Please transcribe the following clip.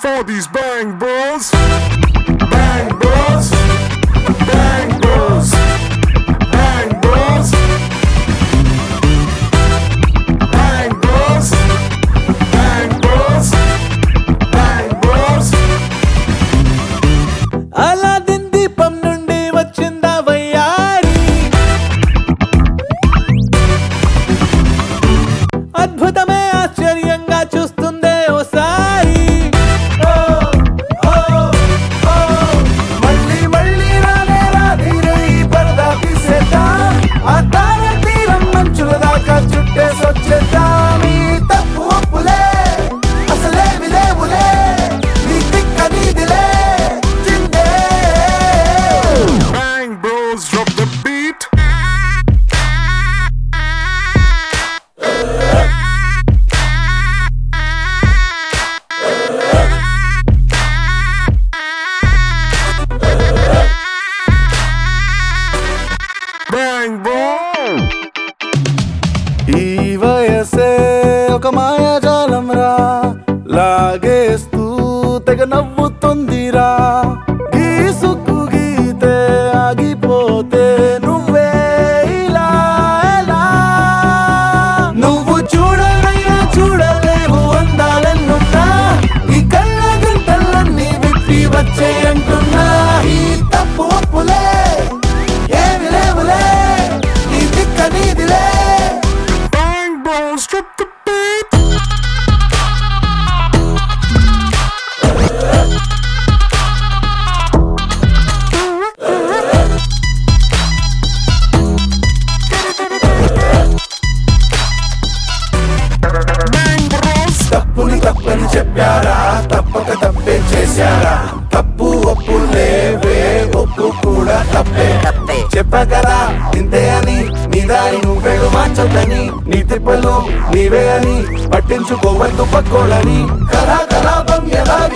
for these bang bros. Bang bros. Bang bros. Bang bros. Bang bros. Bang bros. Bang bros. Aladdin దీపం నుండి వచ్చిందా వయ్యారి, అద్భుతమే ఆశ్చర్యంగా చూస్తుందే ఓసారి. మళ్ళీ మళ్ళీ రానే రాధీరే ఈ పరదా తీసేద్దాం, ఆ తార తీరం మంచుల దాకా చుట్టేసొచ్చేద్దాం. ఈ తప్పు ఒప్పులే అసలేవి లేవులే, నీ తిక్క నీదిలే చిందే. Bang bros, drop the beat. Bang bro. ఈ వయసే ఒక మాయాజాలం రా, లాగేస్తూ తెగ నవ్వుతుందిరా. గీసుకు గీతే ఆగిపోతే నువ్వే ఇలా ఎలా. నువ్వు చూడనైనా చూడలేవు అందాలన్నున్నా, ఈ కళ్ళ గంటలన్నీ విప్పి వచ్చే అంటున్నా. ఈ తప్పు ఒప్పులే ఏమి లేవులే, నీ దిక్క నీదిలే. Bang bros, drop the beat. Bang bros. తప్పుని తప్పని చెప్పారా, తప్పక తప్పే చేశారా. తప్పు ఒప్పు లేవే, ఒప్పు కూడా తప్పే. చెప్పా కదా ఇంతే అని, నీ దారి నువ్వేడు మార్చొద్దని. నీ తిప్పలు నీవే అని పట్టించుకోవద్దు పక్కోళ్ళని. కళాకలాపం ఎలా